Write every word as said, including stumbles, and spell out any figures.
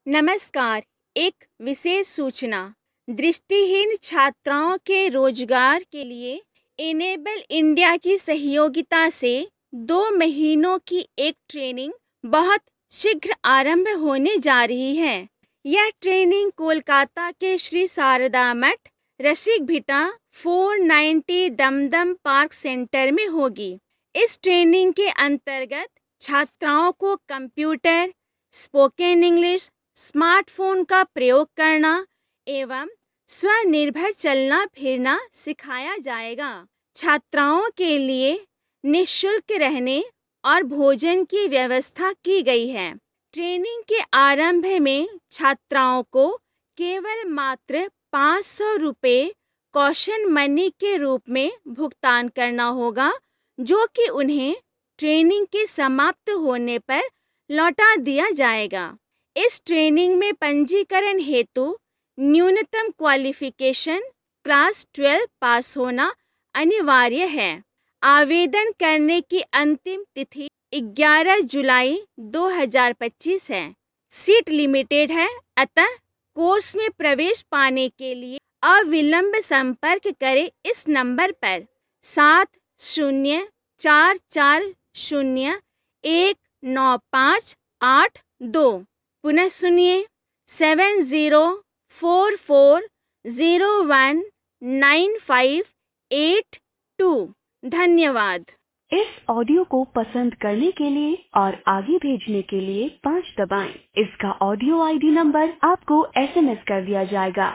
नमस्कार। एक विशेष सूचना। दृष्टिहीन छात्राओं के रोजगार के लिए इनेबल इंडिया की सहयोगिता से दो महीनों की एक ट्रेनिंग बहुत शीघ्र आरंभ होने जा रही है। यह ट्रेनिंग कोलकाता के श्री शारदा मठ, रसिक भिटा चार सौ नब्बे दमदम पार्क सेंटर में होगी। इस ट्रेनिंग के अंतर्गत छात्राओं को कंप्यूटर, स्पोकन इंग्लिश, स्मार्टफोन का प्रयोग करना एवं स्वनिर्भर चलना फिरना सिखाया जाएगा। छात्राओं के लिए निःशुल्क रहने और भोजन की व्यवस्था की गई है। ट्रेनिंग के आरंभ में छात्राओं को केवल मात्र पाँच सौ रुपये कौशन मनी के रूप में भुगतान करना होगा, जो कि उन्हें ट्रेनिंग के समाप्त होने पर लौटा दिया जाएगा। इस ट्रेनिंग में पंजीकरण हेतु न्यूनतम क्वालिफिकेशन क्लास बारह पास होना अनिवार्य है। आवेदन करने की अंतिम तिथि ग्यारह जुलाई दो हज़ार पच्चीस है। सीट लिमिटेड है, अतः कोर्स में प्रवेश पाने के लिए अविलंब संपर्क करें इस नंबर पर सात शून्य चार चार शून्य एक नौ पाँच आठ दो। पुनः सुनिए seven zero four four zero one nine five eight two. धन्यवाद। इस ऑडियो को पसंद करने के लिए और आगे भेजने के लिए पाँच दबाएं। इसका ऑडियो आईडी नंबर आपको एसएमएस कर दिया जाएगा।